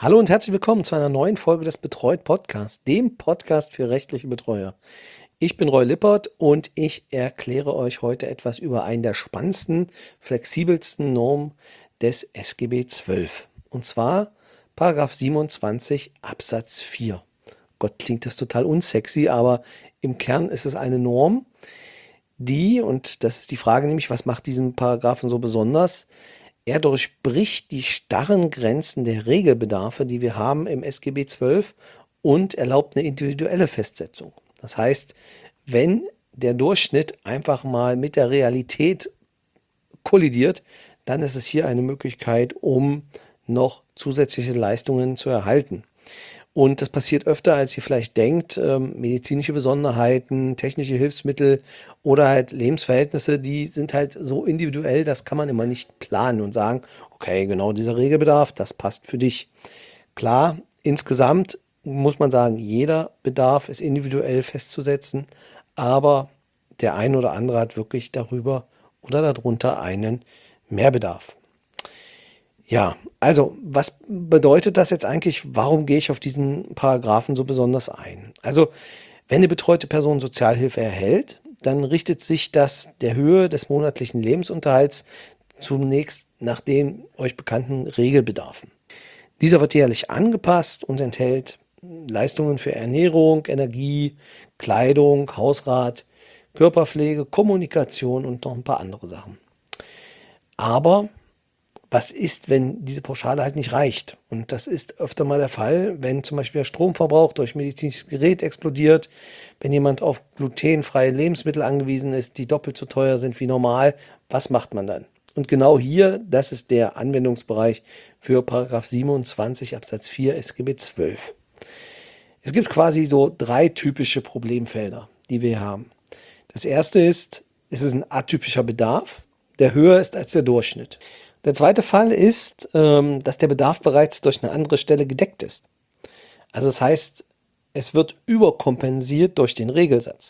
Hallo und herzlich willkommen zu einer neuen Folge des Betreut Podcasts, dem Podcast für rechtliche Betreuer. Ich bin Roy Lippert und ich erkläre euch heute etwas über einen der spannendsten, flexibelsten Normen des SGB XII. Und zwar Paragraph 27 Absatz 4. Gott, klingt das total unsexy, aber im Kern ist es eine Norm, die, und das ist die Frage nämlich, was macht diesen Paragraphen so besonders? Er durchbricht die starren Grenzen der Regelbedarfe, die wir haben im SGB XII und erlaubt eine individuelle Festsetzung. Das heißt, wenn der Durchschnitt einfach mal mit der Realität kollidiert, dann ist es hier eine Möglichkeit, um noch zusätzliche Leistungen zu erhalten. Und das passiert öfter, als ihr vielleicht denkt. Medizinische Besonderheiten, technische Hilfsmittel oder halt Lebensverhältnisse, die sind halt so individuell, das kann man immer nicht planen und sagen, okay, genau dieser Regelbedarf, das passt für dich. Klar, insgesamt muss man sagen, jeder Bedarf ist individuell festzusetzen, aber der ein oder andere hat wirklich darüber oder darunter einen Mehrbedarf. Ja, also was bedeutet das jetzt eigentlich? Warum gehe ich auf diesen Paragraphen so besonders ein? Also, wenn eine betreute Person Sozialhilfe erhält, dann richtet sich das der Höhe des monatlichen Lebensunterhalts zunächst nach den euch bekannten Regelbedarfen. Dieser wird jährlich angepasst und enthält Leistungen für Ernährung, Energie, Kleidung, Hausrat, Körperpflege, Kommunikation und noch ein paar andere Sachen. Aber was ist, wenn diese Pauschale halt nicht reicht? Und das ist öfter mal der Fall, wenn zum Beispiel der Stromverbrauch durch medizinisches Gerät explodiert, wenn jemand auf glutenfreie Lebensmittel angewiesen ist, die doppelt so teuer sind wie normal. Was macht man dann? Und genau hier, das ist der Anwendungsbereich für Paragraph 27 Absatz 4 SGB XII. Es gibt quasi so drei typische Problemfelder, die wir haben. Das erste ist, es ist ein atypischer Bedarf, der höher ist als der Durchschnitt. Der zweite Fall ist, dass der Bedarf bereits durch eine andere Stelle gedeckt ist. Also das heißt, es wird überkompensiert durch den Regelsatz.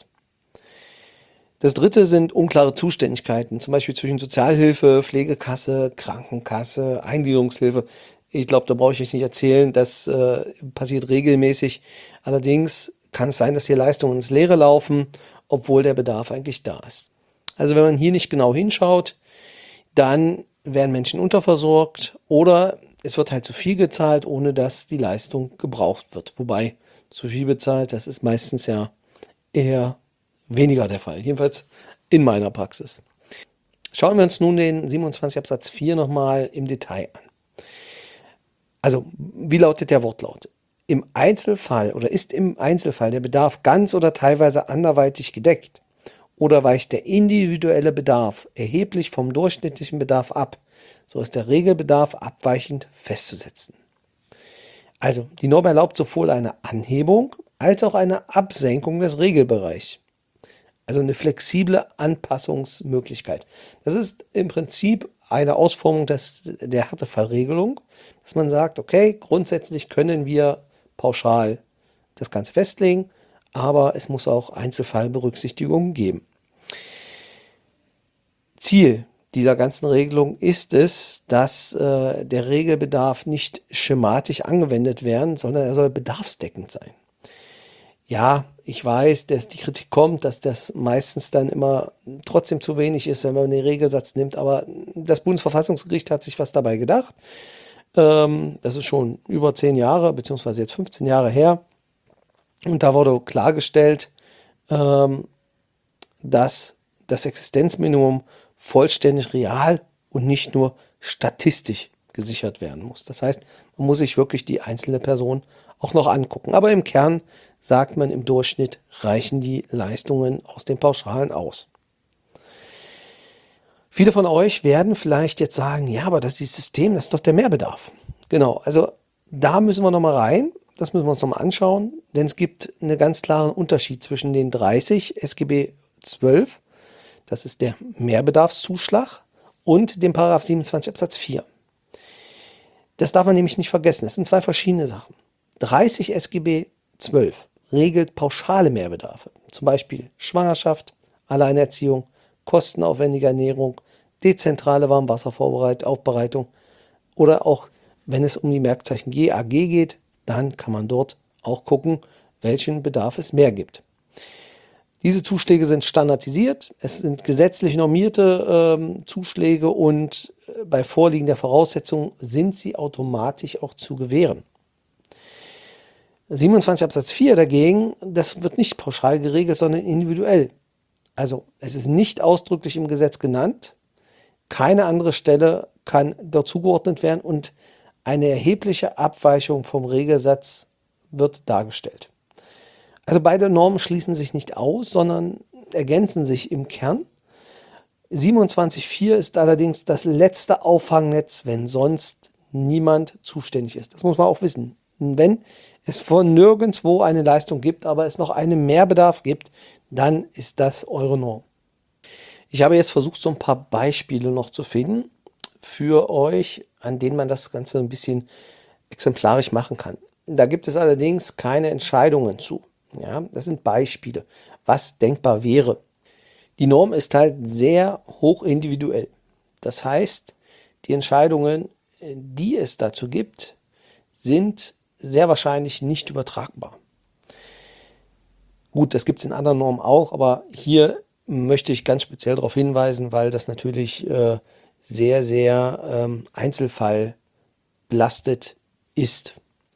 Das dritte sind unklare Zuständigkeiten, zum Beispiel zwischen Sozialhilfe, Pflegekasse, Krankenkasse, Eingliederungshilfe. Ich glaube, da brauche ich euch nicht erzählen, das passiert regelmäßig. Allerdings kann es sein, dass hier Leistungen ins Leere laufen, obwohl der Bedarf eigentlich da ist. Also wenn man hier nicht genau hinschaut, dann werden Menschen unterversorgt oder es wird halt zu viel gezahlt, ohne dass die Leistung gebraucht wird. Wobei zu viel bezahlt, das ist meistens ja eher weniger der Fall. Jedenfalls in meiner Praxis. Schauen wir uns nun den 27 Absatz 4 nochmal im Detail an. Also, wie lautet der Wortlaut? Im Einzelfall oder ist im Einzelfall der Bedarf ganz oder teilweise anderweitig gedeckt oder weicht der individuelle Bedarf erheblich vom durchschnittlichen Bedarf ab, so ist der Regelbedarf abweichend festzusetzen. Also, die Norm erlaubt sowohl eine Anhebung als auch eine Absenkung des Regelbereichs. Also eine flexible Anpassungsmöglichkeit. Das ist im Prinzip eine Ausformung der Härtefallregelung, dass man sagt, okay, grundsätzlich können wir pauschal das Ganze festlegen, aber es muss auch Einzelfallberücksichtigungen geben. Ziel dieser ganzen Regelung ist es, dass der Regelbedarf nicht schematisch angewendet werden, sondern er soll bedarfsdeckend sein. Ja, ich weiß, dass die Kritik kommt, dass das meistens dann immer trotzdem zu wenig ist, wenn man den Regelsatz nimmt. Aber das Bundesverfassungsgericht hat sich was dabei gedacht. Das ist schon über 10 Jahre, beziehungsweise jetzt 15 Jahre her. Und da wurde klargestellt, dass das Existenzminimum vollständig real und nicht nur statistisch gesichert werden muss. Das heißt, man muss sich wirklich die einzelne Person auch noch angucken. Aber im Kern sagt man, im Durchschnitt reichen die Leistungen aus den Pauschalen aus. Viele von euch werden vielleicht jetzt sagen, ja, aber das ist das System, das ist doch der Mehrbedarf. Genau, also da müssen wir nochmal rein, das müssen wir uns nochmal anschauen, denn es gibt einen ganz klaren Unterschied zwischen den 30 SGB XII, das ist der Mehrbedarfszuschlag, und dem Paragraph 27 Absatz 4. Das darf man nämlich nicht vergessen, das sind zwei verschiedene Sachen. 30 SGB XII regelt pauschale Mehrbedarfe, zum Beispiel Schwangerschaft, Alleinerziehung, kostenaufwendige Ernährung, dezentrale Warmwasseraufbereitung oder auch wenn es um die Merkzeichen G, A, G geht, dann kann man dort auch gucken, welchen Bedarf es mehr gibt. Diese Zuschläge sind standardisiert, es sind gesetzlich normierte Zuschläge und bei Vorliegen der Voraussetzungen sind sie automatisch auch zu gewähren. 27 Absatz 4 dagegen, das wird nicht pauschal geregelt, sondern individuell. Also es ist nicht ausdrücklich im Gesetz genannt, keine andere Stelle kann dort zugeordnet werden und eine erhebliche Abweichung vom Regelsatz wird dargestellt. Also beide Normen schließen sich nicht aus, sondern ergänzen sich im Kern. 27.4 ist allerdings das letzte Auffangnetz, wenn sonst niemand zuständig ist. Das muss man auch wissen. Wenn es von nirgendwo eine Leistung gibt, aber es noch einen Mehrbedarf gibt, dann ist das eure Norm. Ich habe jetzt versucht, so ein paar Beispiele noch zu finden für euch, an denen man das Ganze ein bisschen exemplarisch machen kann. Da gibt es allerdings keine Entscheidungen zu. Ja, das sind Beispiele, was denkbar wäre. Die Norm ist halt sehr hoch individuell. Das heißt, die Entscheidungen, die es dazu gibt, sind sehr wahrscheinlich nicht übertragbar. Gut, das gibt es in anderen Normen auch, aber hier möchte ich ganz speziell darauf hinweisen, weil das natürlich sehr, sehr einzelfallbelastet ist.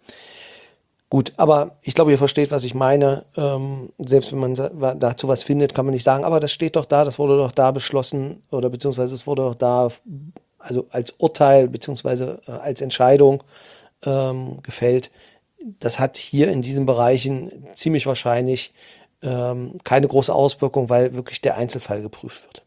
Gut, aber ich glaube, ihr versteht, was ich meine. Selbst wenn man dazu was findet, kann man nicht sagen, aber das steht doch da, das wurde doch da beschlossen oder beziehungsweise es wurde doch da, also als Urteil beziehungsweise als Entscheidung gefällt. Das hat hier in diesen Bereichen ziemlich wahrscheinlich keine große Auswirkung, weil wirklich der Einzelfall geprüft wird.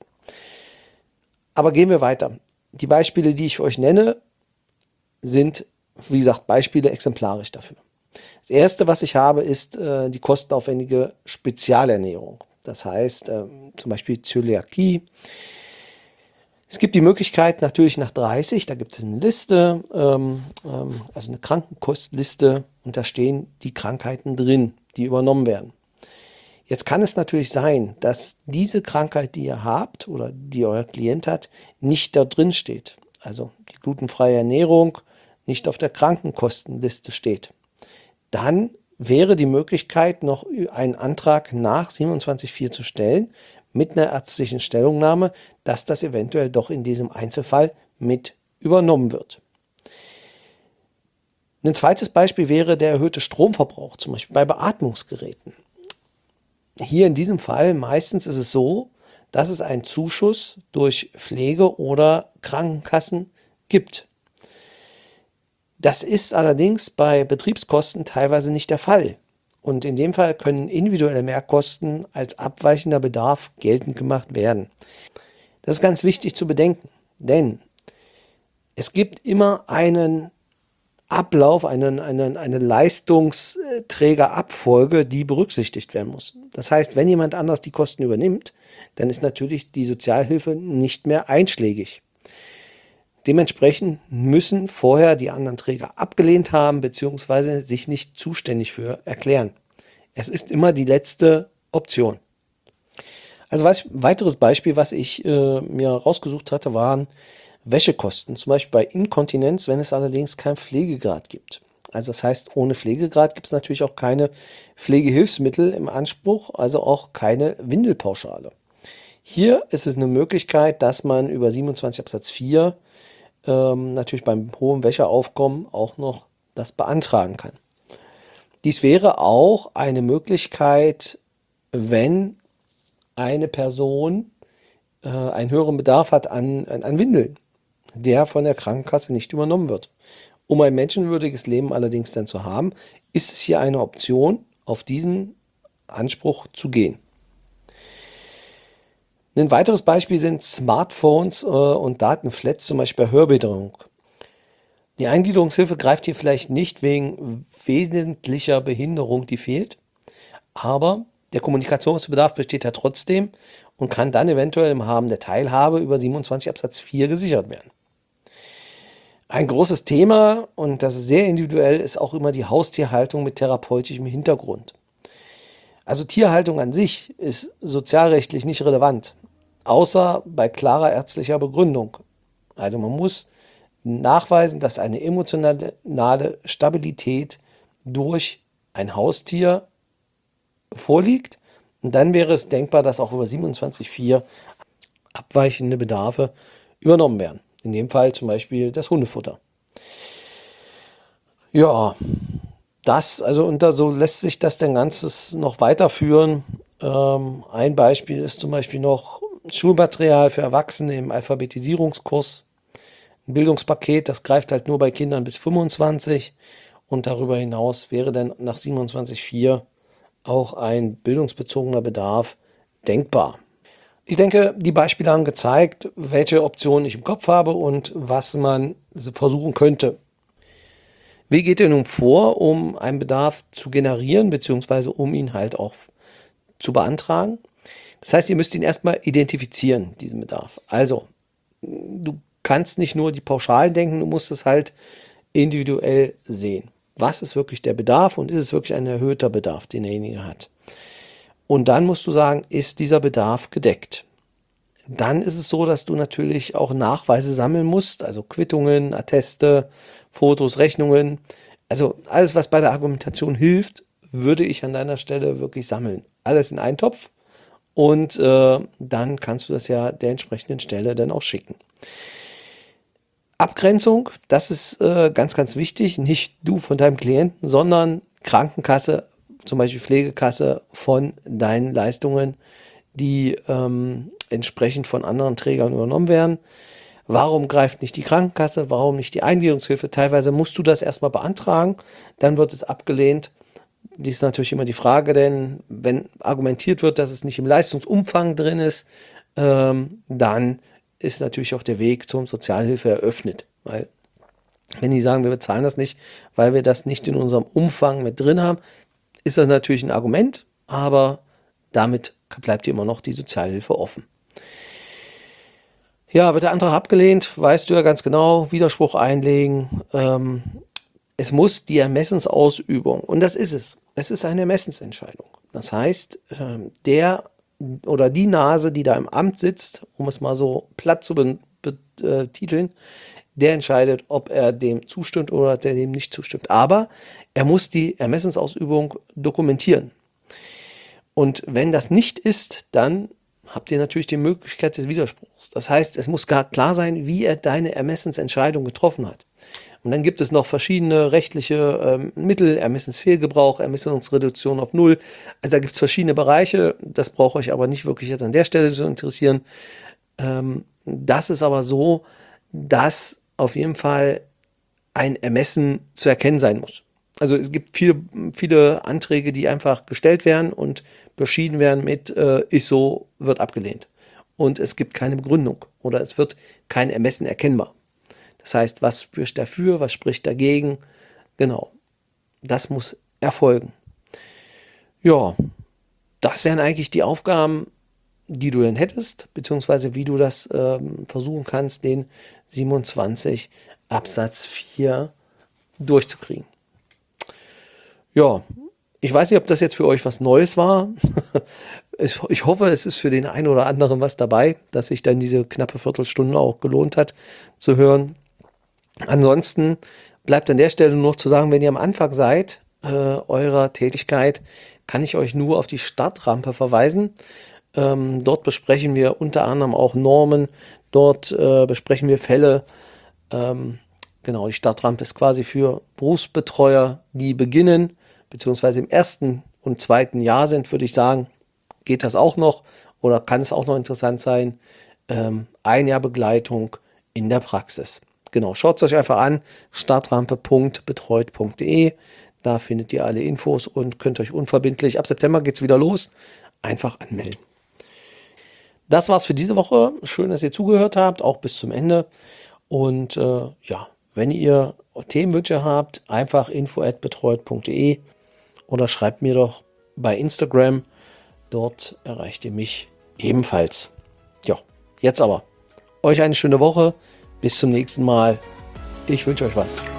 Aber gehen wir weiter. Die Beispiele, die ich für euch nenne, sind, wie gesagt, Beispiele exemplarisch dafür. Das erste, was ich habe, ist die kostenaufwendige Spezialernährung. Das heißt zum Beispiel Zöliakie. Es gibt die Möglichkeit natürlich nach 30, da gibt es eine Liste, also eine Krankenkostliste und da stehen die Krankheiten drin, die übernommen werden. Jetzt kann es natürlich sein, dass diese Krankheit, die ihr habt oder die euer Klient hat, nicht da drin steht. Also die glutenfreie Ernährung nicht auf der Krankenkostenliste steht. Dann wäre die Möglichkeit, noch einen Antrag nach 27.4 zu stellen, mit einer ärztlichen Stellungnahme, dass das eventuell doch in diesem Einzelfall mit übernommen wird. Ein zweites Beispiel wäre der erhöhte Stromverbrauch, zum Beispiel bei Beatmungsgeräten. Hier in diesem Fall meistens ist es so, dass es einen Zuschuss durch Pflege- oder Krankenkassen gibt. Das ist allerdings bei Betriebskosten teilweise nicht der Fall. Und in dem Fall können individuelle Mehrkosten als abweichender Bedarf geltend gemacht werden. Das ist ganz wichtig zu bedenken, denn es gibt immer einen Ablauf, eine Leistungsträgerabfolge, die berücksichtigt werden muss. Das heißt, wenn jemand anders die Kosten übernimmt, dann ist natürlich die Sozialhilfe nicht mehr einschlägig. Dementsprechend müssen vorher die anderen Träger abgelehnt haben bzw. sich nicht zuständig für erklären. Es ist immer die letzte Option. Also weiteres Beispiel, was ich mir rausgesucht hatte, waren Wäschekosten. Zum Beispiel bei Inkontinenz, wenn es allerdings keinen Pflegegrad gibt. Also das heißt, ohne Pflegegrad gibt es natürlich auch keine Pflegehilfsmittel im Anspruch, also auch keine Windelpauschale. Hier ist es eine Möglichkeit, dass man über 27 Absatz 4 natürlich beim hohen Wäscheaufkommen auch noch das beantragen kann. Dies wäre auch eine Möglichkeit, wenn eine Person einen höheren Bedarf hat an Windeln, der von der Krankenkasse nicht übernommen wird. Um ein menschenwürdiges Leben allerdings dann zu haben, ist es hier eine Option, auf diesen Anspruch zu gehen. Ein weiteres Beispiel sind Smartphones und Datenflats, zum Beispiel bei Hörbehinderung. Die Eingliederungshilfe greift hier vielleicht nicht wegen wesentlicher Behinderung, die fehlt, aber der Kommunikationsbedarf besteht ja trotzdem und kann dann eventuell im Rahmen der Teilhabe über 27 Absatz 4 gesichert werden. Ein großes Thema, und das ist sehr individuell, ist auch immer die Haustierhaltung mit therapeutischem Hintergrund. Also Tierhaltung an sich ist sozialrechtlich nicht relevant, außer bei klarer ärztlicher Begründung. Also man muss nachweisen, dass eine emotionale Stabilität durch ein Haustier vorliegt. Und dann wäre es denkbar, dass auch über 27.4 abweichende Bedarfe übernommen werden. In dem Fall zum Beispiel das Hundefutter. Ja, so lässt sich das dann Ganzes noch weiterführen. Ein Beispiel ist zum Beispiel noch Schulmaterial für Erwachsene im Alphabetisierungskurs. Ein Bildungspaket, das greift halt nur bei Kindern bis 25 und darüber hinaus wäre dann nach 27.4 auch ein bildungsbezogener Bedarf denkbar. Ich denke, die Beispiele haben gezeigt, welche Optionen ich im Kopf habe und was man versuchen könnte. Wie geht ihr nun vor, um einen Bedarf zu generieren, beziehungsweise um ihn halt auch zu beantragen? Das heißt, ihr müsst ihn erstmal identifizieren, diesen Bedarf. Also, du kannst nicht nur die Pauschalen denken, du musst es halt individuell sehen. Was ist wirklich der Bedarf und ist es wirklich ein erhöhter Bedarf, den derjenige hat? Und dann musst du sagen, ist dieser Bedarf gedeckt? Dann ist es so, dass du natürlich auch Nachweise sammeln musst, also Quittungen, Atteste, Fotos, Rechnungen. Also alles, was bei der Argumentation hilft, würde ich an deiner Stelle wirklich sammeln. Alles in einen Topf und dann kannst du das ja der entsprechenden Stelle dann auch schicken. Abgrenzung, das ist ganz, ganz wichtig. Nicht du von deinem Klienten, sondern Krankenkasse, zum Beispiel Pflegekasse von deinen Leistungen, die entsprechend von anderen Trägern übernommen werden. Warum greift nicht die Krankenkasse? Warum nicht die Eingliederungshilfe? Teilweise musst du das erstmal beantragen, dann wird es abgelehnt. Dies ist natürlich immer die Frage, denn wenn argumentiert wird, dass es nicht im Leistungsumfang drin ist, dann ist natürlich auch der Weg zur Sozialhilfe eröffnet. Weil, wenn die sagen, wir bezahlen das nicht, weil wir das nicht in unserem Umfang mit drin haben, ist das natürlich ein Argument, aber damit bleibt dir immer noch die Sozialhilfe offen. Ja, wird der Antrag abgelehnt, weißt du ja ganz genau, Widerspruch einlegen. Es muss die Ermessensausübung, und das ist es. Es ist eine Ermessensentscheidung. Das heißt, der oder die Nase, die da im Amt sitzt, um es mal so platt zu betiteln, der entscheidet, ob er dem zustimmt oder der dem nicht zustimmt. Aber er muss die Ermessensausübung dokumentieren. Und wenn das nicht ist, dann habt ihr natürlich die Möglichkeit des Widerspruchs. Das heißt, es muss gar klar sein, wie er deine Ermessensentscheidung getroffen hat. Und dann gibt es noch verschiedene rechtliche Mittel, Ermessensfehlgebrauch, Ermessensreduktion auf Null. Also da gibt es verschiedene Bereiche, das braucht euch aber nicht wirklich jetzt an der Stelle zu interessieren. Das ist aber so, dass auf jeden Fall ein Ermessen zu erkennen sein muss. Also es gibt viele Anträge, die einfach gestellt werden und beschieden werden mit ist so, wird abgelehnt. Und es gibt keine Begründung oder es wird kein Ermessen erkennbar. Das heißt, was spricht dafür, was spricht dagegen? Genau, das muss erfolgen. Ja, das wären eigentlich die Aufgaben, die du denn hättest, beziehungsweise wie du das versuchen kannst, den 27 Absatz 4 durchzukriegen. Ja, ich weiß nicht, ob das jetzt für euch was Neues war. Ich hoffe, es ist für den einen oder anderen was dabei, dass sich dann diese knappe Viertelstunde auch gelohnt hat zu hören. Ansonsten bleibt an der Stelle nur noch zu sagen, wenn ihr am Anfang seid eurer Tätigkeit, kann ich euch nur auf die Startrampe verweisen. Dort besprechen wir unter anderem auch Normen, dort besprechen wir Fälle. Genau, die Startrampe ist quasi für Berufsbetreuer, die beginnen, beziehungsweise im ersten und zweiten Jahr sind, würde ich sagen, geht das auch noch oder kann es auch noch interessant sein. Ein Jahr Begleitung in der Praxis. Genau, schaut es euch einfach an, startrampe.betreut.de. Da findet ihr alle Infos und könnt euch unverbindlich, ab September geht es wieder los, einfach anmelden. Das war's für diese Woche. Schön, dass ihr zugehört habt, auch bis zum Ende. Und ja, wenn ihr Themenwünsche habt, einfach info@betreut.de oder schreibt mir doch bei Instagram. Dort erreicht ihr mich ebenfalls. Ja, jetzt aber. Euch eine schöne Woche. Bis zum nächsten Mal. Ich wünsche euch was.